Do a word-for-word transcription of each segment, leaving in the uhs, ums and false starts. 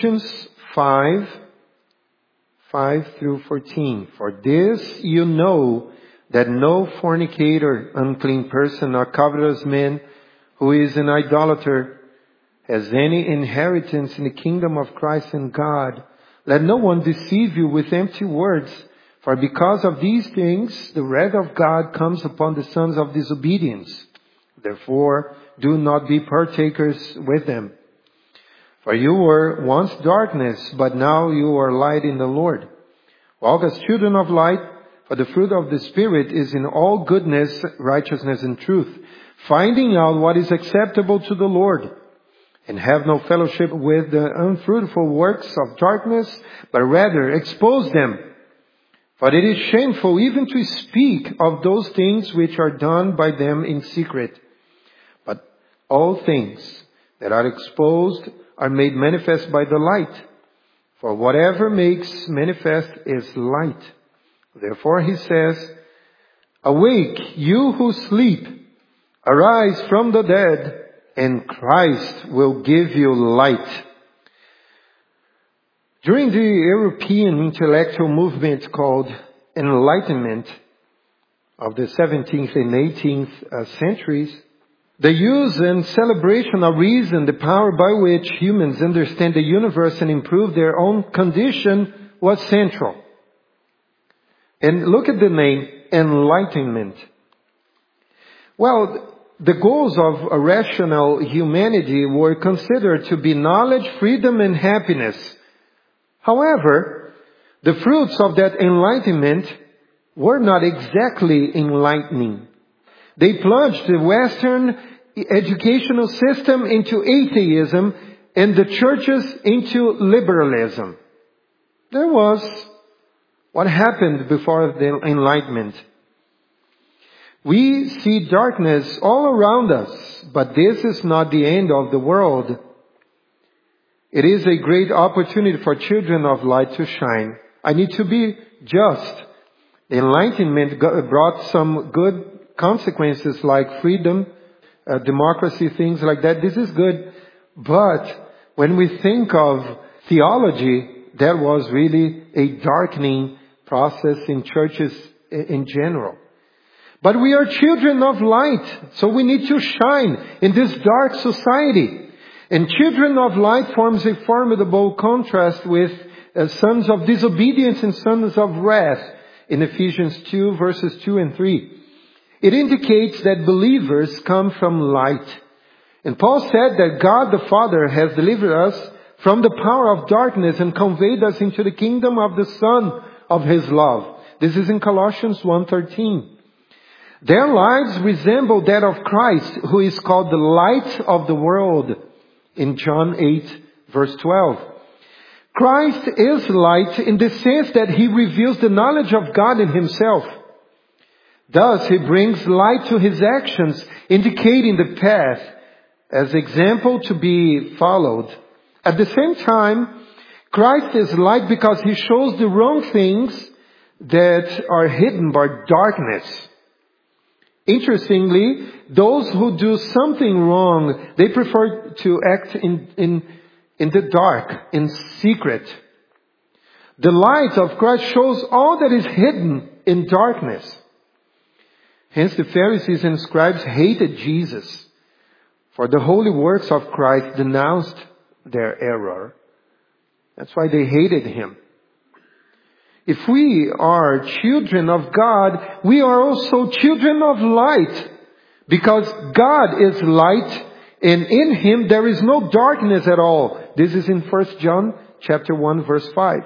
Ephesians five, five through fourteen. For this you know that no fornicator, unclean person, or covetous man who is an idolater has any inheritance in the kingdom of Christ and God. Let no one deceive you with empty words, for because of these things the wrath of God comes upon the sons of disobedience. Therefore, do not be partakers with them. For you were once darkness, but now you are light in the Lord. Walk as children of light, for the fruit of the Spirit is in all goodness, righteousness, and truth, finding out what is acceptable to the Lord. And have no fellowship with the unfruitful works of darkness, but rather expose them. For it is shameful even to speak of those things which are done by them in secret. But all things that are exposed are made manifest by the light. For whatever makes manifest is light. Therefore he says, awake, you who sleep, arise from the dead, and Christ will give you light. During the European intellectual movement called Enlightenment of the seventeenth and eighteenth centuries, the use and celebration of reason, the power by which humans understand the universe and improve their own condition, was central. And look at the name, Enlightenment. Well, the goals of a rational humanity were considered to be knowledge, freedom, and happiness. However, the fruits of that enlightenment were not exactly enlightening. They plunged the Western educational system into atheism and the churches into liberalism. There was what happened before the Enlightenment. We see darkness all around us, but this is not the end of the world. It is a great opportunity for children of light to shine. I need to be just. The Enlightenment brought some good consequences like freedom, uh, democracy, things like that. This is good. But when we think of theology, that was really a darkening process in churches in general. But we are children of light, so we need to shine in this dark society. And children of light forms a formidable contrast with uh, sons of disobedience and sons of wrath in Ephesians two verses two and three. It indicates that believers come from light. And Paul said that God the Father has delivered us from the power of darkness and conveyed us into the kingdom of the Son of His love. This is in Colossians one thirteen. Their lives resemble that of Christ, who is called the light of the world in John eight verse twelve. Christ is light in the sense that He reveals the knowledge of God in Himself. Thus, He brings light to His actions, indicating the path as example to be followed. At the same time, Christ is light because He shows the wrong things that are hidden by darkness. Interestingly, those who do something wrong, they prefer to act in, in, in the dark, in secret. The light of Christ shows all that is hidden in darkness. Hence the Pharisees and scribes hated Jesus, for the holy works of Christ denounced their error. That's why they hated Him. If we are children of God, we are also children of light. Because God is light, and in Him there is no darkness at all. This is in First John chapter one verse five.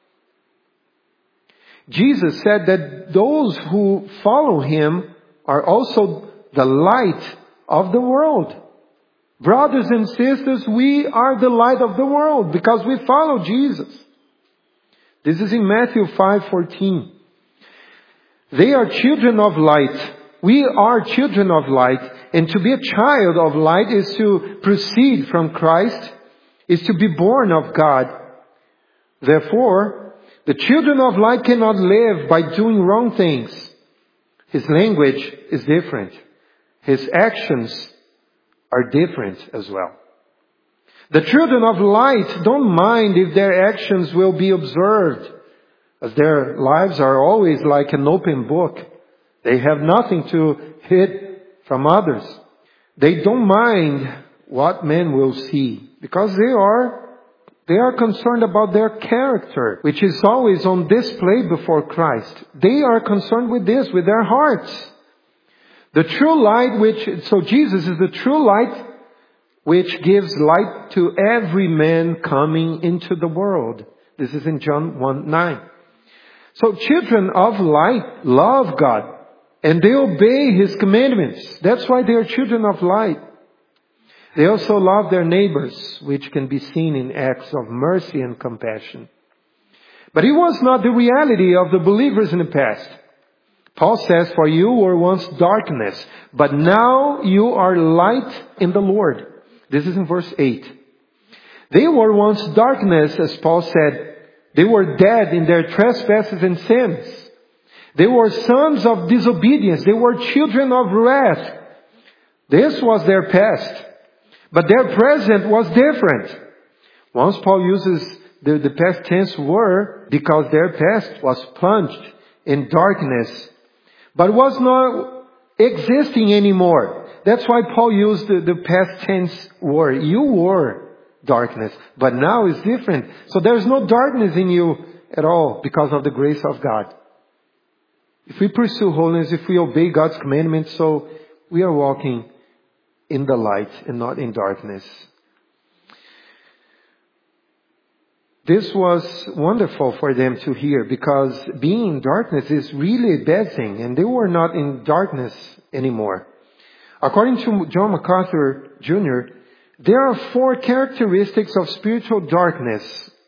Jesus said that those who follow Him are also the light of the world. Brothers and sisters, we are the light of the world because we follow Jesus. This is in Matthew five fourteen. They are children of light. We are children of light. And to be a child of light is to proceed from Christ, is to be born of God. Therefore, the children of light cannot live by doing wrong things. His language is different. His actions are different as well. The children of light don't mind if their actions will be observed, as their lives are always like an open book. They have nothing to hide from others. They don't mind what men will see, because they are They are concerned about their character, which is always on display before Christ. They are concerned with this, with their hearts. The true light which, so Jesus is the true light which gives light to every man coming into the world. This is in John one nine. So children of light love God and they obey His commandments. That's why they are children of light. They also love their neighbors, which can be seen in acts of mercy and compassion. But it was not the reality of the believers in the past. Paul says, for you were once darkness, but now you are light in the Lord. This is in verse eight. They were once darkness, as Paul said. They were dead in their trespasses and sins. They were sons of disobedience. They were children of wrath. This was their past. But their present was different. Once Paul uses the, the past tense were because their past was plunged in darkness, but was not existing anymore. That's why Paul used the, the past tense were. You were darkness, but now it's different. So there's no darkness in you at all because of the grace of God. If we pursue holiness, if we obey God's commandments, so we are walking in the light and not in darkness. This was wonderful for them to hear, because being in darkness is really a bad thing, and they were not in darkness anymore. According to John MacArthur Junior, there are four characteristics of spiritual darkness.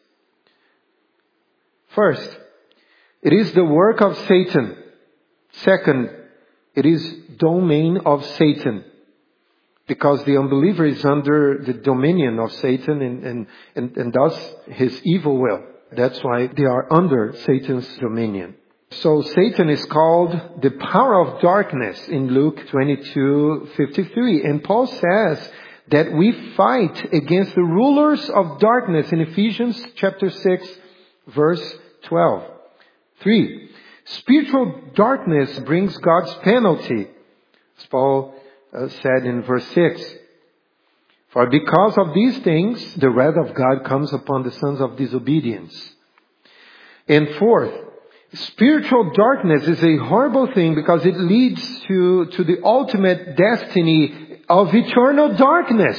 First, it is the work of Satan. Second, it is domain of Satan, because the unbeliever is under the dominion of Satan and, and, and, and thus his evil will. That's why they are under Satan's dominion. So Satan is called the power of darkness in Luke twenty-two fifty-three. And Paul says that we fight against the rulers of darkness in Ephesians chapter six, verse twelve. Three, spiritual darkness brings God's penalty, as Paul Uh, said in verse six. For because of these things, the wrath of God comes upon the sons of disobedience. And fourth, spiritual darkness is a horrible thing because it leads to, to the ultimate destiny of eternal darkness.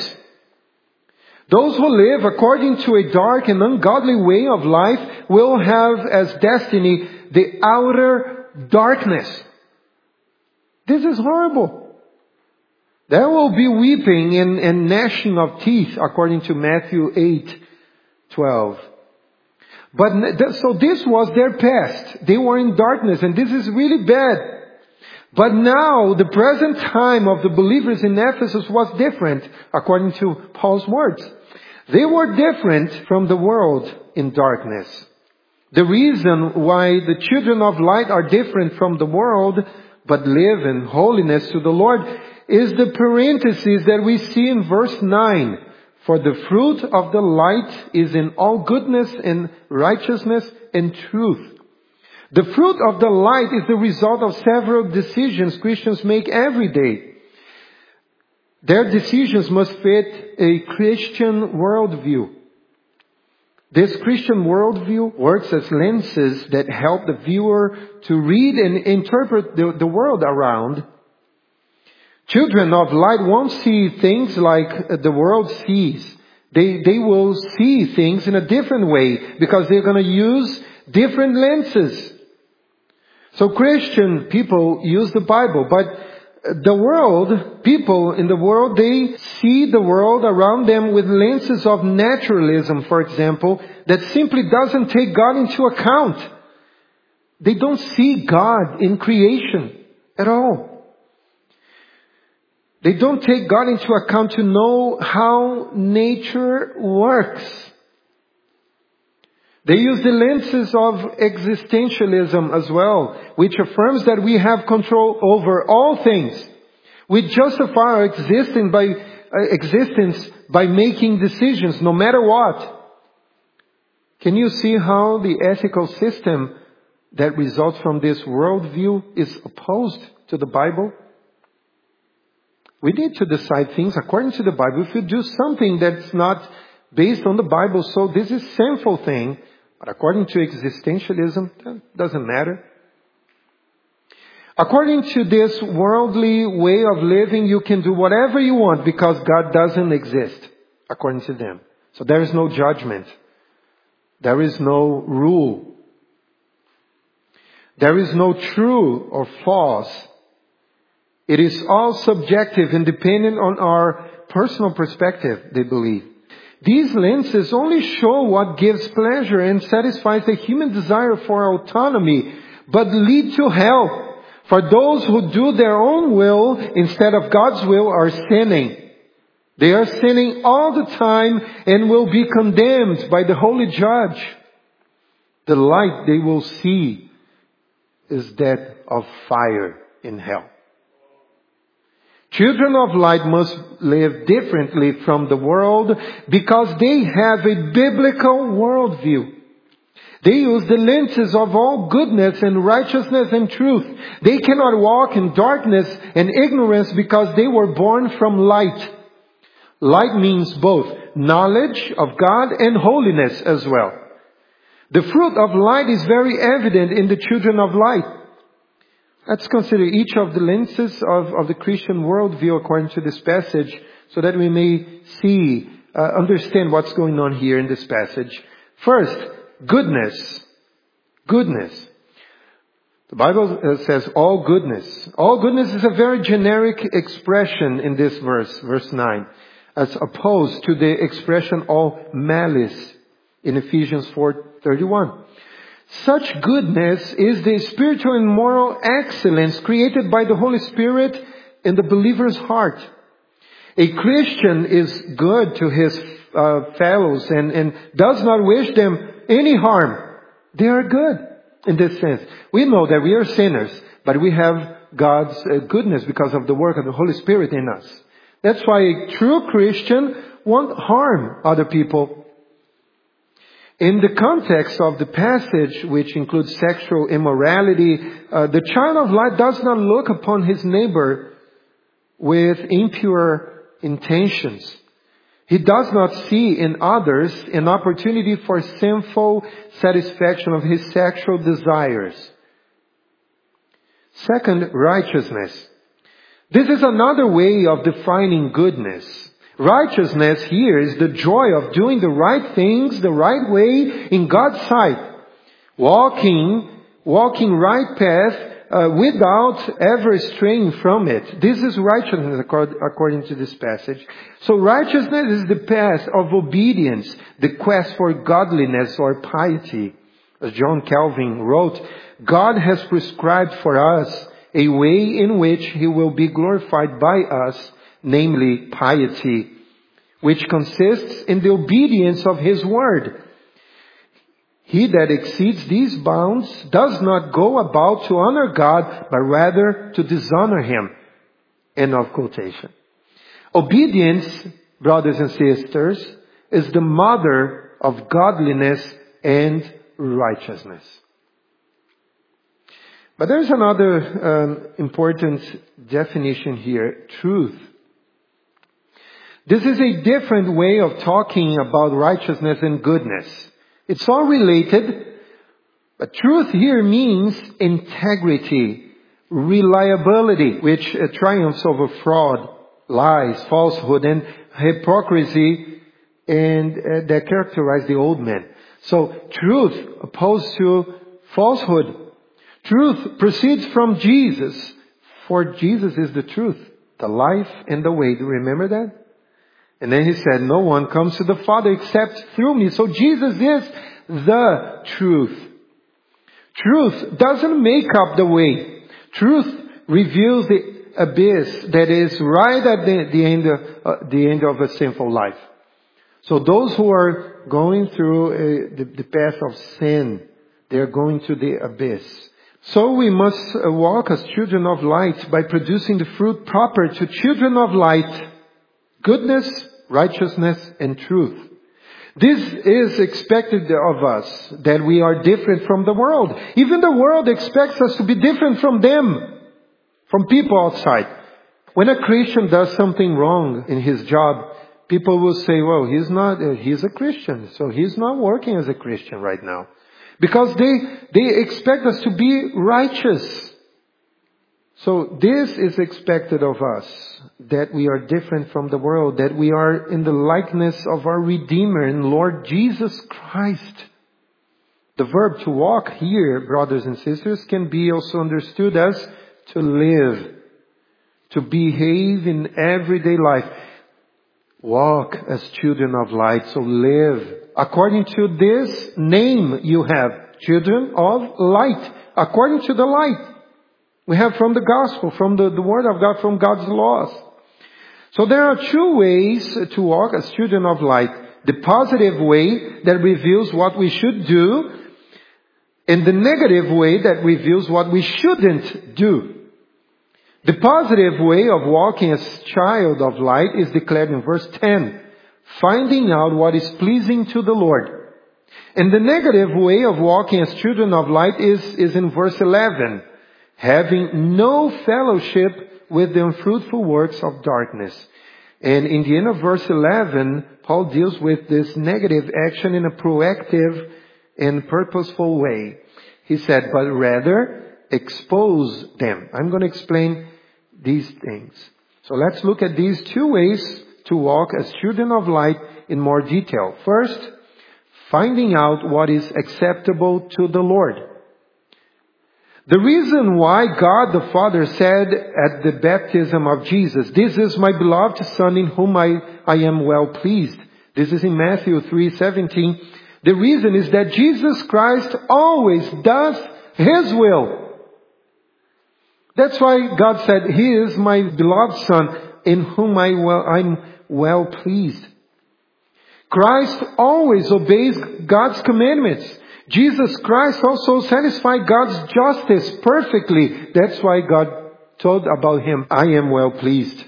Those who live according to a dark and ungodly way of life will have as destiny the outer darkness. This is horrible. There will be weeping and, and gnashing of teeth, according to Matthew eight twelve. But so this was their past. They were in darkness, and this is really bad. But now the present time of the believers in Ephesus was different, according to Paul's words. They were different from the world in darkness. The reason why the children of light are different from the world, but live in holiness to the Lord, is the parenthesis that we see in verse nine. For the fruit of the light is in all goodness and righteousness and truth. The fruit of the light is the result of several decisions Christians make every day. Their decisions must fit a Christian worldview. This Christian worldview works as lenses that help the viewer to read and interpret the, the world around. Children of light won't see things like the world sees. They, they will see things in a different way because they're going to use different lenses. So Christian people use the Bible, but the world, people in the world, they see the world around them with lenses of naturalism, for example, that simply doesn't take God into account. They don't see God in creation at all. They don't take God into account to know how nature works. They use the lenses of existentialism as well, which affirms that we have control over all things. We justify our existence by uh, existence by making decisions, no matter what. Can you see how the ethical system that results from this worldview is opposed to the Bible? We need to decide things according to the Bible. If you do something that's not based on the Bible, so this is a sinful thing, but according to existentialism, that doesn't matter. According to this worldly way of living, you can do whatever you want because God doesn't exist, according to them. So there is no judgment. There is no rule. There is no true or false. It is all subjective and dependent on our personal perspective, they believe. These lenses only show what gives pleasure and satisfies the human desire for autonomy, but lead to hell. For those who do their own will instead of God's will are sinning. They are sinning all the time and will be condemned by the holy judge. The light they will see is that of fire in hell. Children of light must live differently from the world because they have a biblical worldview. They use the lenses of all goodness and righteousness and truth. They cannot walk in darkness and ignorance because they were born from light. Light means both knowledge of God and holiness as well. The fruit of light is very evident in the children of light. Let's consider each of the lenses of, of the Christian worldview according to this passage so that we may see, uh, understand what's going on here in this passage. First, goodness. Goodness. The Bible says all goodness. All goodness is a very generic expression in this verse, verse nine, as opposed to the expression all malice in Ephesians four thirty-one. Such goodness is the spiritual and moral excellence created by the Holy Spirit in the believer's heart. A Christian is good to his uh, fellows and, and does not wish them any harm. They are good in this sense. We know that we are sinners, but we have God's uh, goodness because of the work of the Holy Spirit in us. That's why a true Christian won't harm other people. In the context of the passage, which includes sexual immorality, uh, the child of light does not look upon his neighbor with impure intentions. He does not see in others an opportunity for sinful satisfaction of his sexual desires. Second, righteousness. This is another way of defining goodness. Righteousness here is the joy of doing the right things the right way in God's sight. Walking, walking right path uh, without ever straying from it. This is righteousness according to this passage. So righteousness is the path of obedience, the quest for godliness or piety. As John Calvin wrote, God has prescribed for us a way in which He will be glorified by us, namely piety, which consists in the obedience of His word. He that exceeds these bounds does not go about to honor God, but rather to dishonor Him. End of quotation. Obedience, brothers and sisters, is the mother of godliness and righteousness. But there's another um, important definition here, truth. This is a different way of talking about righteousness and goodness. It's all related, but truth here means integrity, reliability, which uh, triumphs over fraud, lies, falsehood, and hypocrisy, and uh, that characterize the old man. So truth opposed to falsehood. Truth proceeds from Jesus, for Jesus is the truth, the life, and the way. Do you remember that? And then He said, no one comes to the Father except through me. So Jesus is the truth. Truth doesn't make up the way. Truth reveals the abyss that is right at the, the end of, uh, the end of a sinful life. So those who are going through uh, the, the path of sin, they are going to the abyss. So we must uh, walk as children of light by producing the fruit proper to children of light. Goodness, righteousness, and truth. This is expected of us, that we are different from the world. Even the world expects us to be different from them, from people outside. When a Christian does something wrong in his job, people will say, well, he's not, he's a Christian, so he's not working as a Christian right now. Because they, they expect us to be righteous. So this is expected of us, that we are different from the world, that we are in the likeness of our Redeemer and Lord Jesus Christ. The verb to walk here, brothers and sisters, can be also understood as to live, to behave in everyday life. Walk as children of light, so live. According to this name you have, children of light, according to the light. We have from the gospel, from the, the word of God, from God's laws. So there are two ways to walk as children of light. The positive way that reveals what we should do, and the negative way that reveals what we shouldn't do. The positive way of walking as child of light is declared in verse ten. Finding out what is pleasing to the Lord. And the negative way of walking as children of light is, is in verse eleven. Having no fellowship with the unfruitful works of darkness. And in the end of verse eleven, Paul deals with this negative action in a proactive and purposeful way. He said, but rather expose them. I'm going to explain these things. So let's look at these two ways to walk as children of light in more detail. First, finding out what is acceptable to the Lord. The reason why God the Father said at the baptism of Jesus, this is my beloved Son in whom I, I am well pleased. This is in Matthew three seventeen. The reason is that Jesus Christ always does His will. That's why God said, He is my beloved Son in whom I well, I'm well pleased. Christ always obeys God's commandments. Jesus Christ also satisfied God's justice perfectly. That's why God told about Him, I am well pleased.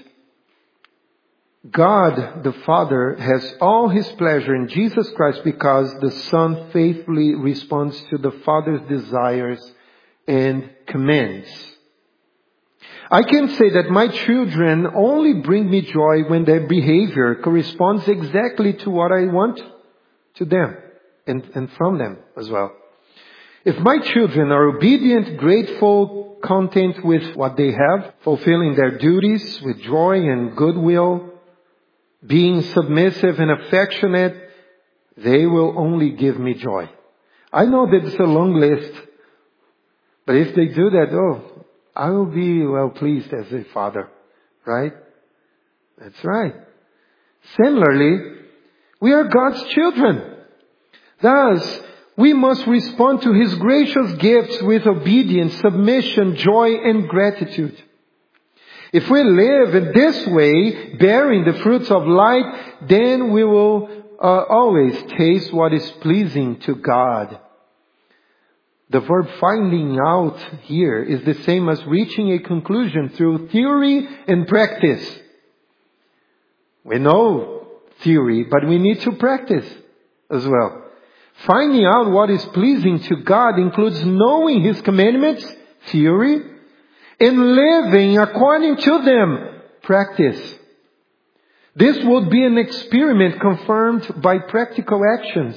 God the Father has all His pleasure in Jesus Christ because the Son faithfully responds to the Father's desires and commands. I can say that my children only bring me joy when their behavior corresponds exactly to what I want to them. And, and from them as well. If my children are obedient, grateful, content with what they have, fulfilling their duties with joy and goodwill, being submissive and affectionate, they will only give me joy. I know that it's a long list, but if they do that, oh, I will be well pleased as a father, right? That's right. Similarly, we are God's children. Thus, we must respond to His gracious gifts with obedience, submission, joy, and gratitude. If we live in this way, bearing the fruits of light, then we will uh, always taste what is pleasing to God. The verb finding out here is the same as reaching a conclusion through theory and practice. We know theory, but we need to practice as well. Finding out what is pleasing to God includes knowing His commandments, theory, and living according to them, practice. This would be an experiment confirmed by practical actions.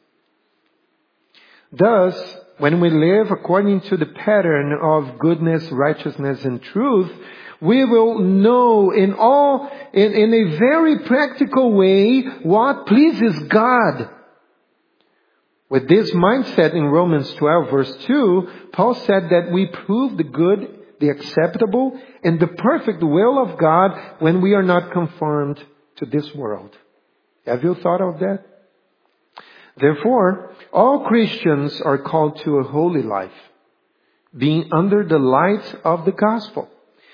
Thus, when we live according to the pattern of goodness, righteousness, and truth, we will know in all, in, in a very practical way, what pleases God. With this mindset in Romans twelve verse two, Paul said that we prove the good, the acceptable, and the perfect will of God when we are not conformed to this world. Have you thought of that? Therefore, all Christians are called to a holy life, being under the light of the gospel.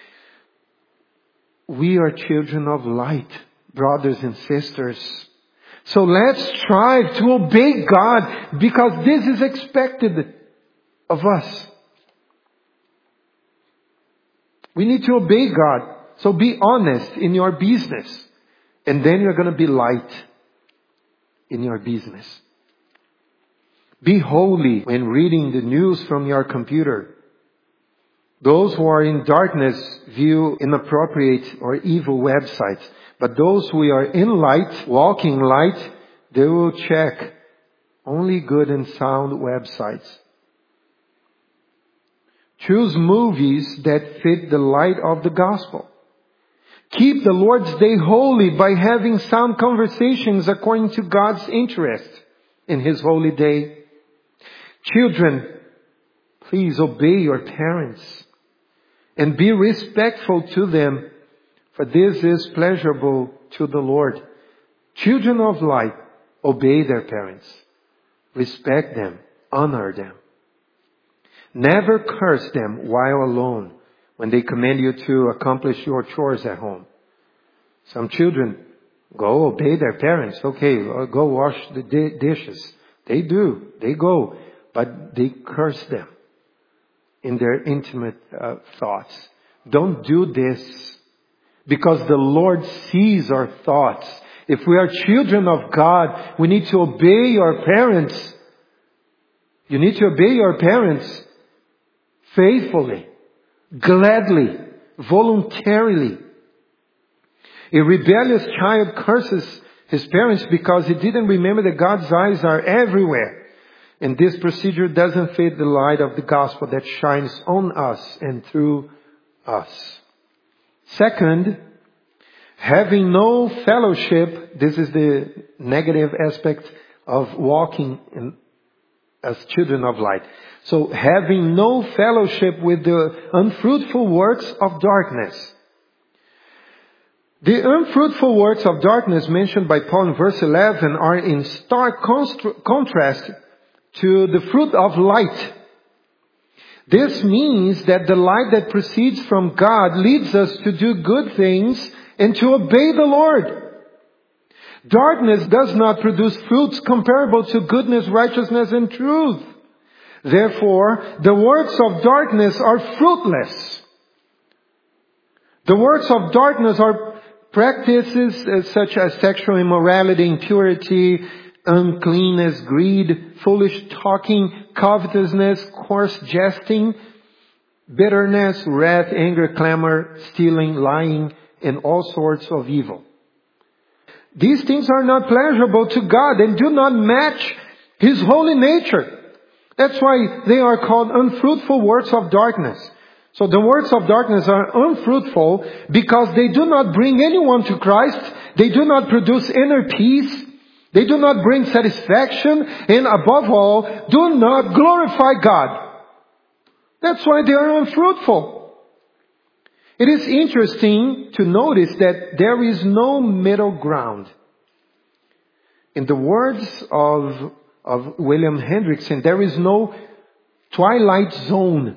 We are children of light, brothers and sisters. So let's strive to obey God because this is expected of us. We need to obey God. So be honest in your business. And then you're going to be light in your business. Be holy when reading the news from your computer. Those who are in darkness view inappropriate or evil websites. But those who are in light, walking light, they will check only good and sound websites. Choose movies that fit the light of the gospel. Keep the Lord's Day holy by having sound conversations according to God's interest in His holy day. Children, please obey your parents and be respectful to them, for this is pleasurable to the Lord. Children of light, obey their parents. Respect them. Honor them. Never curse them while alone when they command you to accomplish your chores at home. Some children go obey their parents. Okay, go wash the di- dishes. They do. They go. But they curse them in their intimate uh, thoughts. Don't do this, because the Lord sees our thoughts. If we are children of God, we need to obey our parents. You need to obey your parents faithfully, gladly, voluntarily. A rebellious child curses his parents because he didn't remember that God's eyes are everywhere. And this procedure doesn't fit the light of the gospel that shines on us and through us. Second, having no fellowship. This is the negative aspect of walking in, as children of light. So having no fellowship with the unfruitful works of darkness. The unfruitful works of darkness mentioned by Paul in verse eleven are in stark const- contrast to the fruit of light. This means that the light that proceeds from God leads us to do good things and to obey the Lord. Darkness does not produce fruits comparable to goodness, righteousness, and truth. Therefore, the works of darkness are fruitless. The works of darkness are practices uh, such as sexual immorality, impurity, uncleanness, greed, foolish talking, covetousness, coarse jesting, bitterness, wrath, anger, clamor, stealing, lying, and all sorts of evil. These things are not pleasurable to God and do not match His holy nature. That's why they are called unfruitful works of darkness. So the works of darkness are unfruitful because they do not bring anyone to Christ. They do not produce inner peace. They do not bring satisfaction. And above all, do not glorify God. That's why they are unfruitful. It is interesting to notice that there is no middle ground. In the words of, of William Hendrickson, there is no twilight zone.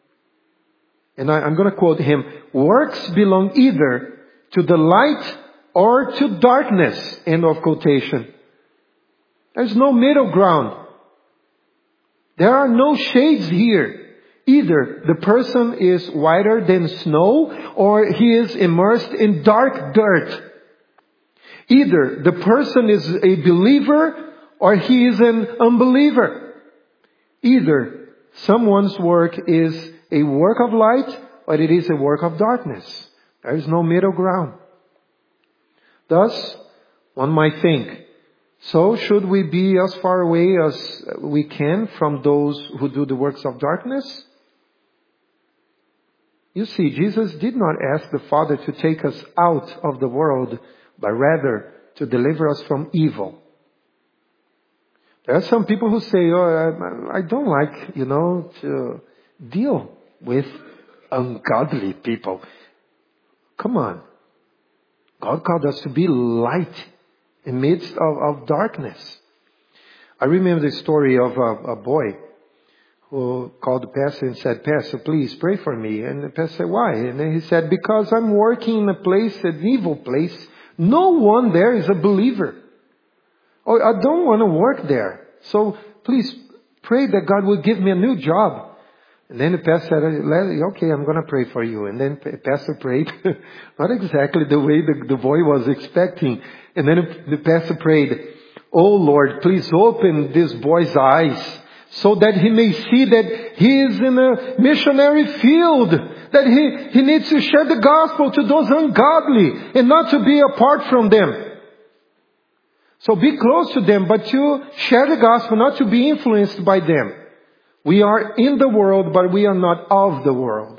And I, I'm going to quote him, works belong either to the light or to darkness. End of quotation. There's no middle ground. There are no shades here. Either the person is whiter than snow or he is immersed in dark dirt. Either the person is a believer or he is an unbeliever. Either someone's work is a work of light or it is a work of darkness. There is no middle ground. Thus, one might think, so should we be as far away as we can from those who do the works of darkness? You see, Jesus did not ask the Father to take us out of the world, but rather to deliver us from evil. There are some people who say, oh, I don't like, you know, to deal with ungodly people. Come on. God called us to be light in the midst of, of darkness. I remember the story of a, a boy who called the pastor and said, Pastor, please pray for me. And the pastor said, why? And then he said, because I'm working in a place, an evil place. No one there is a believer. Oh, I don't want to work there. So please pray that God will give me a new job. And then the pastor said, okay, I'm going to pray for you. And then the pastor prayed, not exactly the way the, the boy was expecting. And then the pastor prayed, oh Lord, please open this boy's eyes so that he may see that he is in a missionary field, that he, he needs to share the gospel to those ungodly and not to be apart from them. So be close to them, but to share the gospel, not to be influenced by them. We are in the world, but we are not of the world.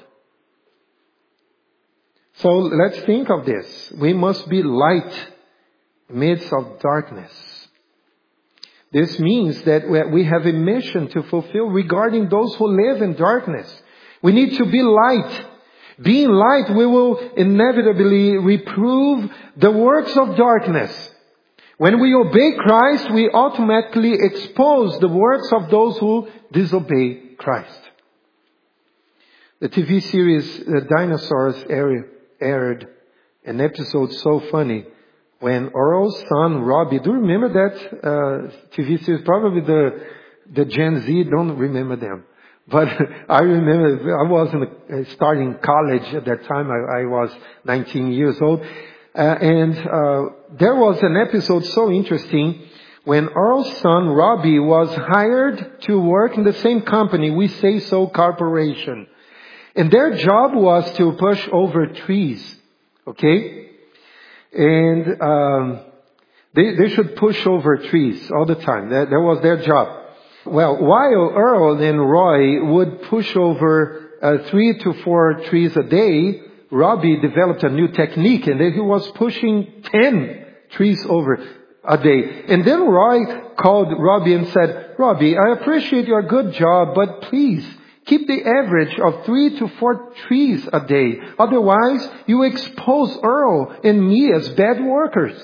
So let's think of this. We must be light amidst of darkness. This means that we have a mission to fulfill regarding those who live in darkness. We need to be light. Being light, we will inevitably reprove the works of darkness. When we obey Christ, we automatically expose the works of those who disobey Christ. The T V series The Dinosaurs aired an episode so funny when Earl's son Robbie, do you remember that uh, T V series? Probably the the Gen Z don't remember them. But I remember I was in the, starting college at that time. I, I was nineteen years old. Uh, and uh, there was an episode so interesting when Earl's son Robbie was hired to work in the same company, We Say So Corporation. And their job was to push over trees. Okay? And um, they, they should push over trees all the time. That, that was their job. Well, while Earl and Roy would push over uh, three to four trees a day, Robbie developed a new technique, and then he was pushing ten trees over a day. And then Roy called Robbie and said, Robbie, I appreciate your good job, but please keep the average of three to four trees a day. Otherwise, you expose Earl and me as bad workers.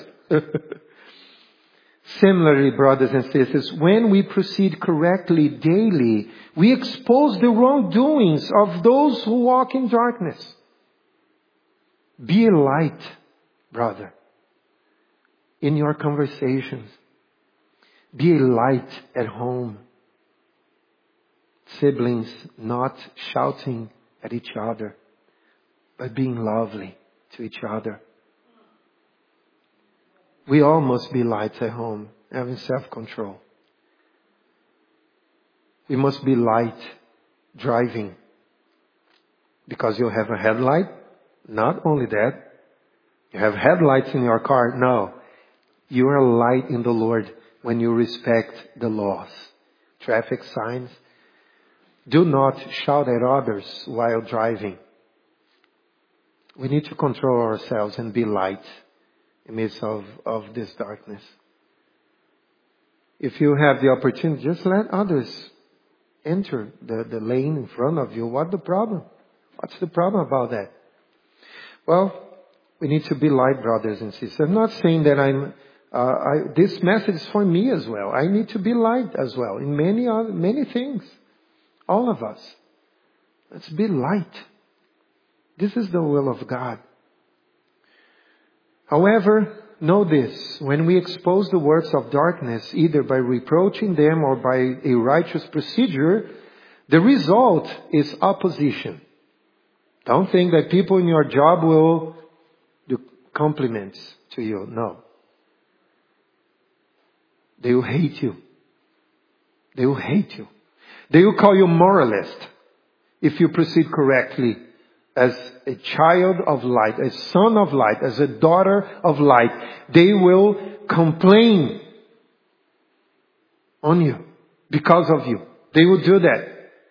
Similarly, brothers and sisters, when we proceed correctly daily, we expose the wrongdoings of those who walk in darkness. Be a light, brother, in your conversations. Be a light at home. Siblings not shouting at each other, but being lovely to each other. We all must be lights at home, having self-control. We must be light driving, because you have a headlight. Not only that, you have headlights in your car. No, you are a light in the Lord when you respect the laws. Traffic signs. Do not shout at others while driving. We need to control ourselves and be light in the midst of, of this darkness. If you have the opportunity, just let others enter the, the lane in front of you. What's the problem? What's the problem about that? Well, we need to be light, brothers and sisters. I'm not saying that I'm, uh, I, this message is for me as well. I need to be light as well in many other, many things. All of us. Let's be light. This is the will of God. However, know this. When we expose the works of darkness, either by reproaching them or by a righteous procedure, the result is opposition. Don't think that people in your job will do compliments to you. No. They will hate you. They will hate you. They will call you moralist if you proceed correctly as a child of light, a son of light, as a daughter of light. They will complain on you because of you. They will do that.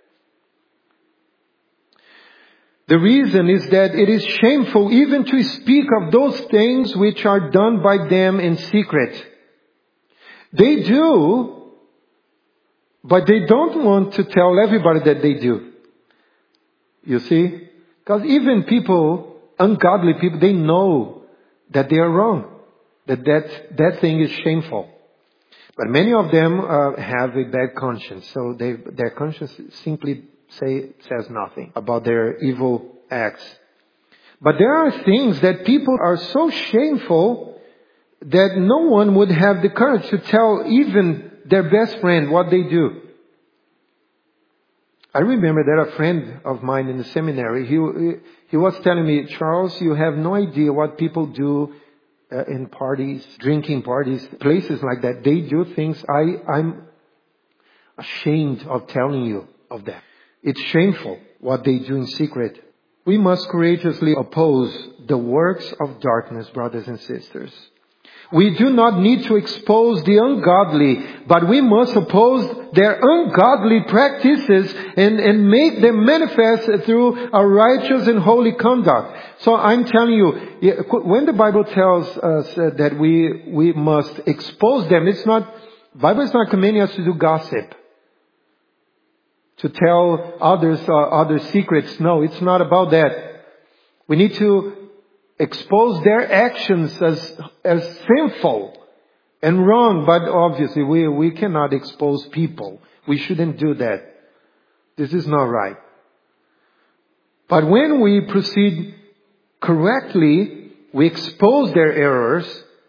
The reason is that it is shameful even to speak of those things which are done by them in secret. They do, but they don't want to tell everybody that they do. You see? Because even people, ungodly people, they know that they are wrong. That that, that thing is shameful. But many of them uh, have a bad conscience. So they, their conscience simply say, says nothing about their evil acts. But there are things that people are so shameful that no one would have the courage to tell even their best friend what they do. I remember that a friend of mine in the seminary, he, he was telling me, Charles, you have no idea what people do uh, in parties, drinking parties, places like that. They do things I, I'm ashamed of telling you of that. It's shameful what they do in secret. We must courageously oppose the works of darkness, brothers and sisters. We do not need to expose the ungodly, but we must oppose their ungodly practices and, and make them manifest through a righteous and holy conduct. So I'm telling you, when the Bible tells us that we, we must expose them, it's not, the Bible is not commanding us to do gossip, to tell others uh, other secrets. No, it's not about that. We need to expose their actions as as sinful and wrong, but obviously we, we cannot expose people. We shouldn't do that. This is not right. But when we proceed correctly, we expose their errors,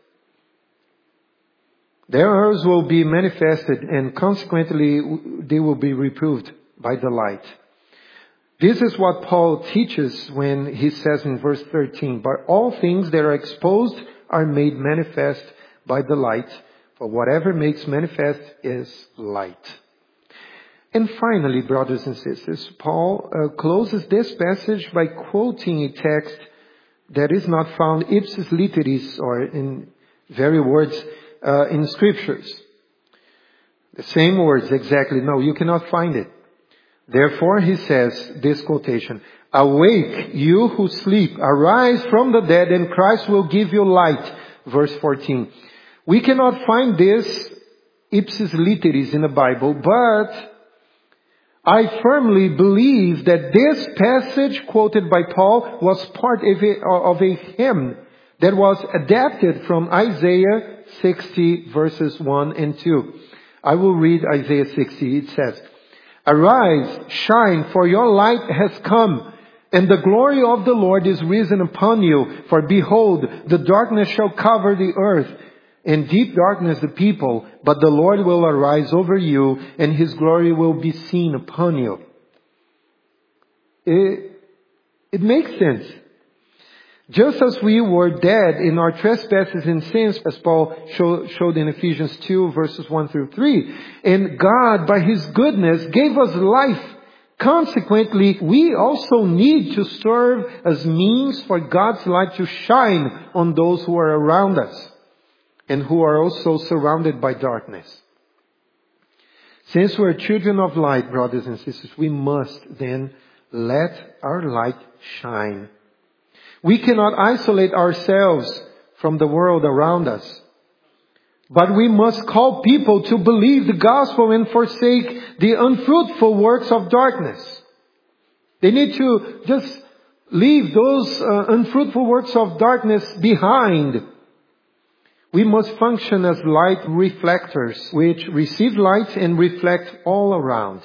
their errors will be manifested and consequently they will be reproved by the light. This is what Paul teaches when he says in verse thirteen, but all things that are exposed are made manifest by the light, for whatever makes manifest is light. And finally, brothers and sisters, Paul uh, closes this passage by quoting a text that is not found ipsis literis, or in very words, uh, in scriptures. The same words exactly. No, you cannot find it. Therefore, he says this quotation, awake, you who sleep, arise from the dead, and Christ will give you light. Verse fourteen. We cannot find this ipsis literis in the Bible, but I firmly believe that this passage quoted by Paul was part of a, of a hymn that was adapted from Isaiah sixty verses one and two. I will read Isaiah sixty. It says, arise, shine, for your light has come, and the glory of the Lord is risen upon you. For behold, the darkness shall cover the earth, and deep darkness the people, but the Lord will arise over you, and His glory will be seen upon you. It, it makes sense. Just as we were dead in our trespasses and sins, as Paul show, showed in Ephesians two verses one through three, and God by His goodness gave us life. Consequently, we also need to serve as means for God's light to shine on those who are around us and who are also surrounded by darkness. Since we're children of light, brothers and sisters, we must then let our light shine. We cannot isolate ourselves from the world around us. But we must call people to believe the gospel and forsake the unfruitful works of darkness. They need to just leave those uh, unfruitful works of darkness behind. We must function as light reflectors, which receive light and reflect all around.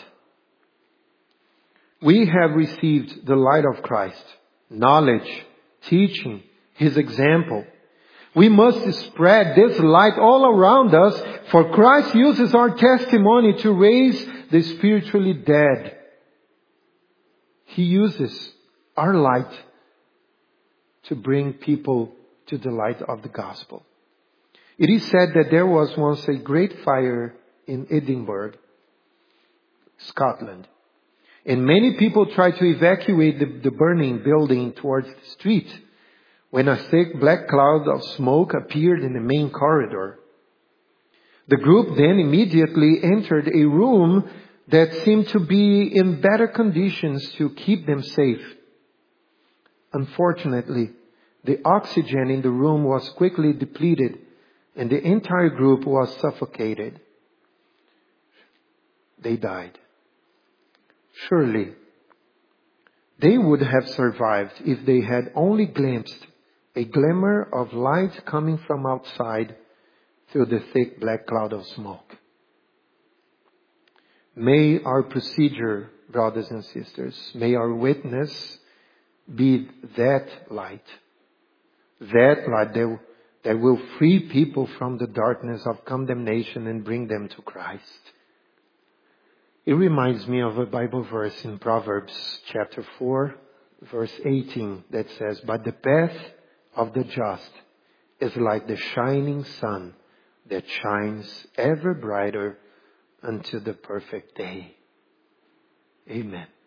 We have received the light of Christ, knowledge, teaching, His example. We must spread this light all around us, for Christ uses our testimony to raise the spiritually dead. He uses our light to bring people to the light of the gospel. It is said that there was once a great fire in Edinburgh, Scotland. And many people tried to evacuate the, the burning building towards the street when a thick black cloud of smoke appeared in the main corridor. The group then immediately entered a room that seemed to be in better conditions to keep them safe. Unfortunately, the oxygen in the room was quickly depleted and the entire group was suffocated. They died. Surely, they would have survived if they had only glimpsed a glimmer of light coming from outside through the thick black cloud of smoke. May our procedure, brothers and sisters, may our witness be that light. That light that, that will free people from the darkness of condemnation and bring them to Christ. It reminds me of a Bible verse in Proverbs chapter four, verse eighteen that says, "But the path of the just is like the shining sun that shines ever brighter unto the perfect day." Amen.